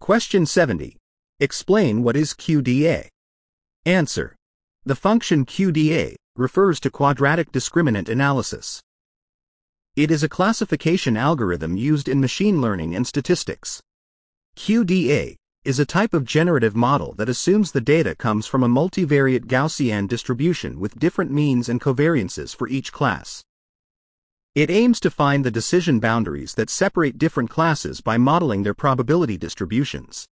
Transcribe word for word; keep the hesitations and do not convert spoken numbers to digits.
Question seventy. Explain what is Q D A. Answer. The function Q D A refers to quadratic discriminant analysis. It is a classification algorithm used in machine learning and statistics. Q D A is a type of generative model that assumes the data comes from a multivariate Gaussian distribution with different means and covariances for each class. It aims to find the decision boundaries that separate different classes by modeling their probability distributions.